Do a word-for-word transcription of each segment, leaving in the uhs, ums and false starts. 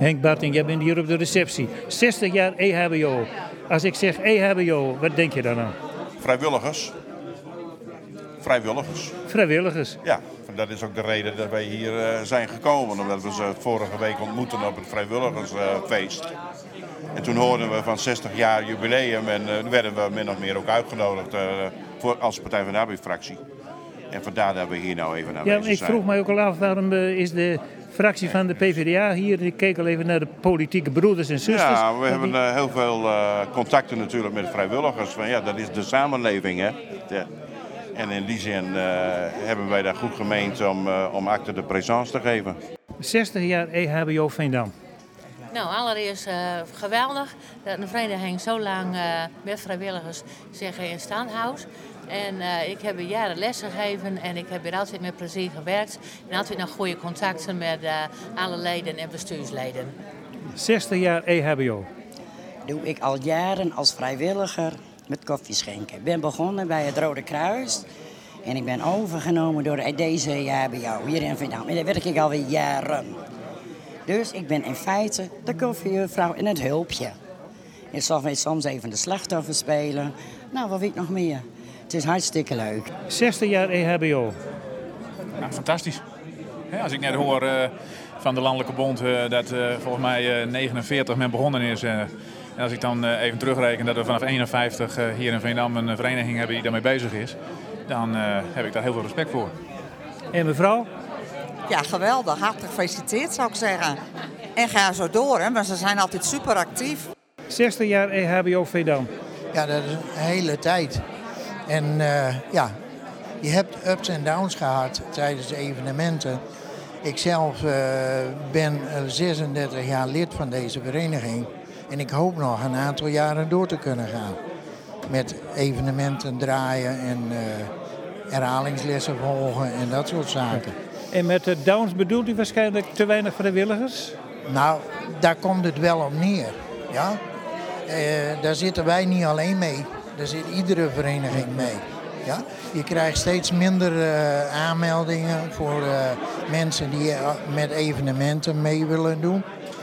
Henk Barting, jij bent hier op de receptie. zestig jaar E H B O. Als ik zeg E H B O, wat denk je dan aan? Vrijwilligers. Vrijwilligers. Vrijwilligers? Ja, dat is ook de reden dat wij hier uh, zijn gekomen. Omdat we ze vorige week ontmoetten op het vrijwilligersfeest. Uh, en toen hoorden we van zestig jaar jubileum en uh, werden we min of meer ook uitgenodigd uh, voor, als Partij van de Arbeid-fractie. En vandaar dat we hier nou even naar ja, bezig zijn. Ik vroeg mij ook al af, waarom uh, is de fractie van de P V D A hier? Ik keek al even naar de politieke broeders en zusters. Ja, we hebben uh, heel veel uh, contacten natuurlijk met vrijwilligers. Van, ja, dat is de samenleving, hè. Ja. En in die zin uh, hebben wij daar goed gemeend om, uh, om acte de présence te geven. zestig jaar E H B O Veendam. Nou, allereerst uh, geweldig dat een vereniging zo lang uh, met vrijwilligers zich in stand houdt. En uh, ik heb hier jaren les gegeven en ik heb hier altijd met plezier gewerkt. En altijd nog goede contacten met uh, alle leden en bestuursleden. zestig jaar E H B O. Doe ik al jaren als vrijwilliger met koffie schenken. Ik ben begonnen bij het Rode Kruis. En ik ben overgenomen door deze E H B O hier in Veendam. En daar werk ik alweer jaren. Dus ik ben in feite de koffiejuffrouw en het hulpje. Ik zal soms even de slachtoffer spelen. Nou, wat weet ik nog meer? Het is hartstikke leuk. zestig jaar E H B O. Nou, fantastisch. Ja, als ik net hoor uh, van de Landelijke Bond uh, dat uh, volgens mij uh, negenenveertig men begonnen is. Uh, en als ik dan uh, even terugreken dat we vanaf eenenvijftig uh, hier in Veendam een vereniging hebben die daarmee bezig is. Dan uh, heb ik daar heel veel respect voor. En mevrouw? Ja, geweldig. Hartelijk gefeliciteerd zou ik zeggen. En ga zo door, hè, maar ze zijn altijd super actief. zestig jaar E H B O Veendam. Ja, dat is een hele tijd. En uh, ja, je hebt ups en downs gehad tijdens de evenementen. Ik zelf uh, ben zesendertig jaar lid van deze vereniging. En ik hoop nog een aantal jaren door te kunnen gaan. Met evenementen draaien en uh, herhalingslessen volgen en dat soort zaken. En met de downs bedoelt u waarschijnlijk te weinig vrijwilligers? Nou, daar komt het wel op neer. Ja? Uh, daar zitten wij niet alleen mee. Daar zit iedere vereniging mee. Ja? Je krijgt steeds minder uh, aanmeldingen voor uh, mensen die uh, met evenementen mee willen doen.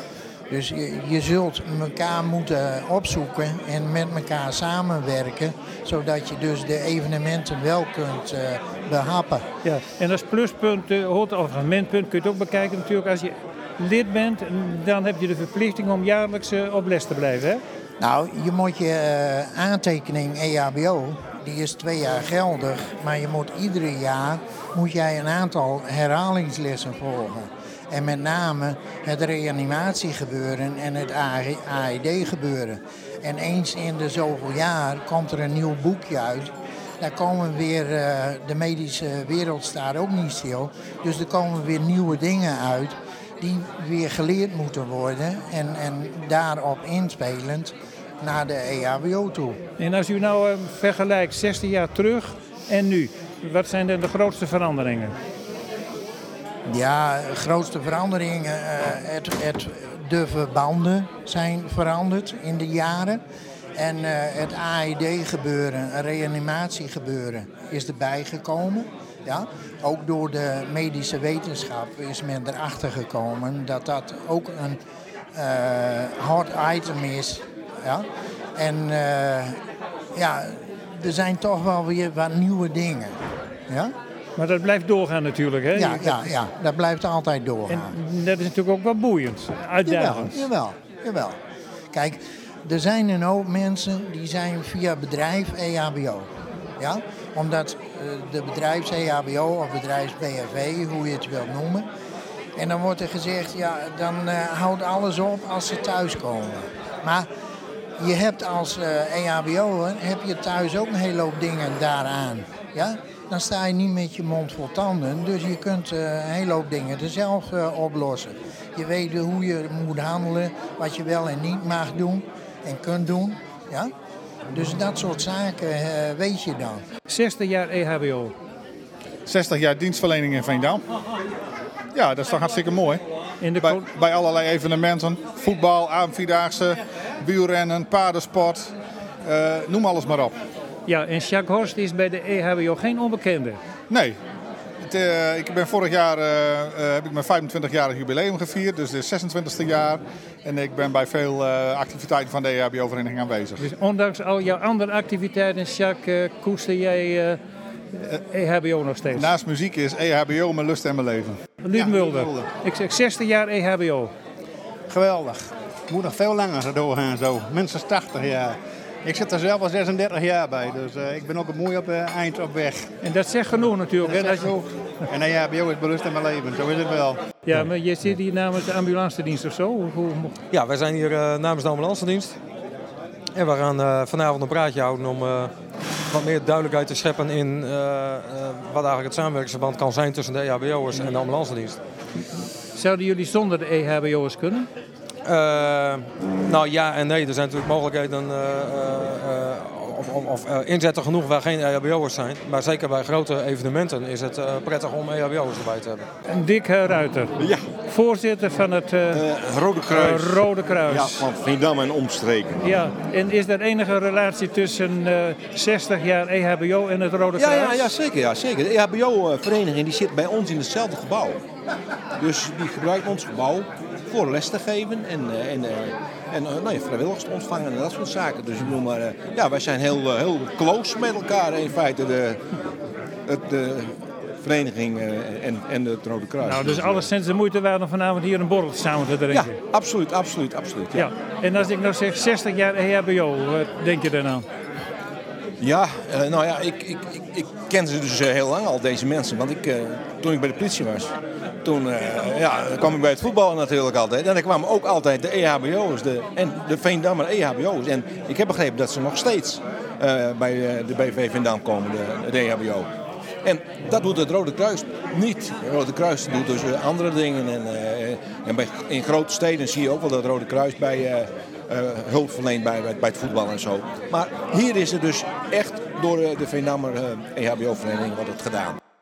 Dus je, je zult elkaar moeten opzoeken en met elkaar samenwerken, zodat je dus de evenementen wel kunt uh, behappen. Ja, en als pluspunt, uh, of als minpunt kun je het ook bekijken natuurlijk. Als je lid bent, dan heb je de verplichting om jaarlijks uh, op les te blijven, hè? Nou, je moet je uh, aantekening E H B O, die is twee jaar geldig, maar je moet iedere jaar moet jij een aantal herhalingslessen volgen. En met name het reanimatiegebeuren en het A E D gebeuren. En eens in de zoveel jaar komt er een nieuw boekje uit. Daar komen weer, uh, de medische wereld staat ook niet stil. Dus er komen weer nieuwe dingen uit die weer geleerd moeten worden. En, en daarop inspelend naar de E H B O toe. En als u nou uh, vergelijkt zestien jaar terug en nu, wat zijn dan de grootste veranderingen? Ja, de grootste veranderingen, uh, het, het, de verbanden zijn veranderd in de jaren. En uh, het A E D gebeuren, het reanimatiegebeuren is erbij gekomen. Ja? Ook door de medische wetenschap is men erachter gekomen dat dat ook een uh, hot item is. Ja? En uh, ja, er zijn toch wel weer wat nieuwe dingen. Ja? Maar dat blijft doorgaan natuurlijk, hè? Ja, ja, ja, dat blijft altijd doorgaan. En dat is natuurlijk ook wel boeiend, uitdagend. Jawel, jawel, jawel. Kijk, er zijn een hoop mensen die zijn via bedrijf E H B O. Ja? Omdat uh, de bedrijfs E H B O of bedrijfs B H V, hoe je het wilt noemen. En dan wordt er gezegd, ja, dan uh, houdt alles op als ze thuiskomen. Maar je hebt als uh, E H B O'er, heb je thuis ook een hele hoop dingen daaraan. Ja? Dan sta je niet met je mond vol tanden. Dus je kunt uh, een hele hoop dingen er zelf uh, oplossen. Je weet uh, hoe je moet handelen, wat je wel en niet mag doen en kunt doen. Ja? Dus dat soort zaken uh, weet je dan. zestig jaar E H B O. zestig jaar dienstverlening in Veendam. Ja, dat is toch hartstikke mooi. In de bij, bij allerlei evenementen. Voetbal, avondvierdaagse, wielrennen, paardensport. Uh, noem alles maar op. Ja, en Jacques Horst is bij de E H B O geen onbekende. Nee. Het niet. Uh, ik ben vorig jaar uh, uh, heb ik mijn vijfentwintigjarig jubileum gevierd, dus dit is zesentwintigste jaar. En ik ben bij veel uh, activiteiten van de E H B O-vereniging aanwezig. Dus ondanks al jouw andere activiteiten, Jacques, uh, koester jij uh, E H B O nog steeds? Naast muziek is E H B O mijn lust en mijn leven. Luut ja, Mulder, ik zeg zestig jaar E H B O. Geweldig. Het moet nog veel langer doorgaan zo. Minstens tachtig jaar. Ik zit er zelf al zesendertig jaar bij, dus uh, ik ben ook een mooi op uh, eind op weg. En dat zegt genoeg natuurlijk. Dat hè? zegt genoeg. En E H B O is belust in mijn leven, zo is het wel. Ja, maar je zit hier namens de ambulancedienst of zo? Hoe, hoe... Ja, wij zijn hier uh, namens de ambulancedienst. En we gaan uh, vanavond een praatje houden om uh, wat meer duidelijkheid te scheppen in uh, uh, wat eigenlijk het samenwerkingsverband kan zijn tussen de E H B O'ers en de ambulancedienst. Zouden jullie zonder de E H B O'ers kunnen? Uh, nou ja en nee, er zijn natuurlijk mogelijkheden uh, uh, of, of, of uh, inzetten genoeg waar geen E H B O'ers zijn. Maar zeker bij grote evenementen is het uh, prettig om E H B O'ers erbij te hebben. En Dick Ruiter, ja. voorzitter van het uh, uh, Rode Kruis. Uh, Rode Kruis. Ja, van Veendam en omstreken. Ja, en is er enige relatie tussen uh, zestig jaar E H B O en het Rode ja, Kruis? Ja, ja, zeker, ja, zeker. De E H B O-vereniging die zit bij ons in hetzelfde gebouw. Dus die gebruikt ons gebouw voor les te geven en, en, en nou ja, vrijwilligers te ontvangen en dat soort zaken. Dus ik bedoel maar, ja, wij zijn heel, heel close met elkaar in feite, de, de, de vereniging en, en het Rode Kruis. Nou, dus alleszins de moeite waard om vanavond hier een borrel samen te drinken. Ja, absoluut, absoluut, absoluut. Ja. Ja. En als ik nou zeg zestig jaar E H B O, wat denk je dan aan? Ja, uh, nou ja, ik, ik, ik, ik ken ze dus uh, heel lang al, deze mensen. Want ik, uh, toen ik bij de politie was, toen uh, ja, kwam ik bij het voetballen natuurlijk altijd. En dan kwamen ook altijd de E H B O'ers de, en de Veendammer E H B O'ers. En ik heb begrepen dat ze nog steeds uh, bij uh, de B V Veendam komen, de, de E H B O. En dat doet het Rode Kruis niet. Het Rode Kruis doet dus uh, andere dingen. En, uh, en bij, in grote steden zie je ook wel dat het Rode Kruis bij... Uh, Uh, hulp verleent bij, bij, bij het voetbal en zo. Maar hier is het dus echt door uh, de Veendammer uh, E H B O-vereniging wordt het gedaan.